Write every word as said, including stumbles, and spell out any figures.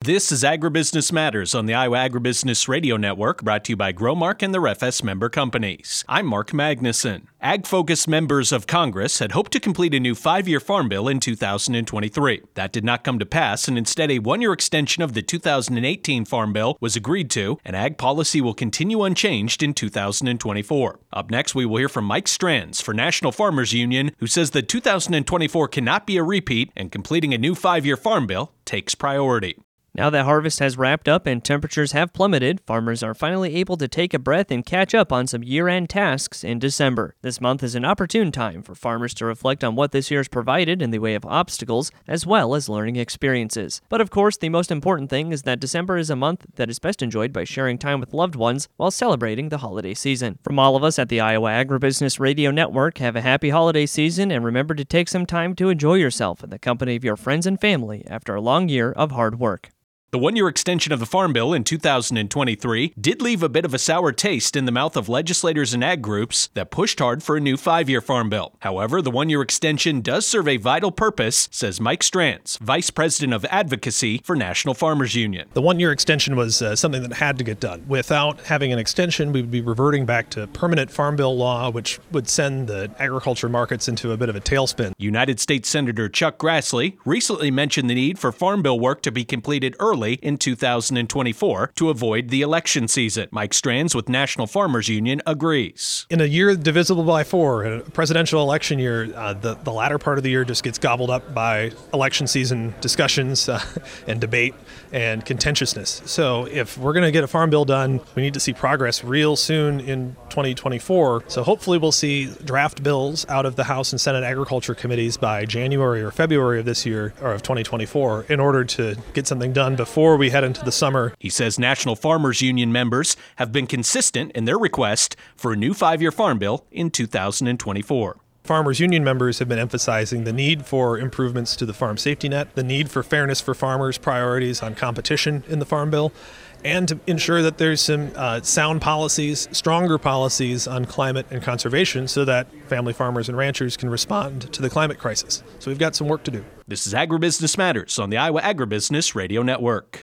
This is Agribusiness Matters on the Iowa Agribusiness Radio Network, brought to you by Growmark and the R E F S member companies. I'm Mark Magnuson. Ag-focused members of Congress had hoped to complete a new five-year farm bill in two thousand twenty-three. That did not come to pass, and instead a one-year extension of the two thousand eighteen Farm Bill was agreed to, and ag policy will continue unchanged in two thousand twenty-four. Up next, we will hear from Mike Strands for National Farmers Union, who says that two thousand twenty-four cannot be a repeat, and completing a new five-year farm bill takes priority. Now that harvest has wrapped up and temperatures have plummeted, farmers are finally able to take a breath and catch up on some year-end tasks in December. This month is an opportune time for farmers to reflect on what this year has provided in the way of obstacles, as well as learning experiences. But of course, the most important thing is that December is a month that is best enjoyed by sharing time with loved ones while celebrating the holiday season. From all of us at the Iowa Agribusiness Radio Network, have a happy holiday season and remember to take some time to enjoy yourself in the company of your friends and family after a long year of hard work. The one-year extension of the Farm Bill in two thousand twenty-three did leave a bit of a sour taste in the mouth of legislators and ag groups that pushed hard for a new five-year Farm Bill. However, the one-year extension does serve a vital purpose, says Mike Strands, Vice President of Advocacy for National Farmers Union. The one-year extension was uh, something that had to get done. Without having an extension, we would be reverting back to permanent Farm Bill law, which would send the agriculture markets into a bit of a tailspin. United States Senator Chuck Grassley recently mentioned the need for Farm Bill work to be completed early in two thousand twenty-four to avoid the election season. Mike Strands with National Farmers Union agrees. In a year divisible by four, a presidential election year, uh, the, the latter part of the year just gets gobbled up by election season discussions uh, and debate and contentiousness. So if we're going to get a farm bill done, we need to see progress real soon in twenty twenty-four. So hopefully we'll see draft bills out of the House and Senate Agriculture Committees by January or February of this year, or of twenty twenty-four, in order to get something done before we head into the summer. He says National Farmers Union members have been consistent in their request for a new five-year farm bill in two thousand twenty-four. Farmers Union members have been emphasizing the need for improvements to the farm safety net, the need for fairness for farmers, priorities on competition in the Farm Bill, and to ensure that there's some uh, sound policies, stronger policies on climate and conservation so that family farmers and ranchers can respond to the climate crisis. So we've got some work to do. This is Agribusiness Matters on the Iowa Agribusiness Radio Network.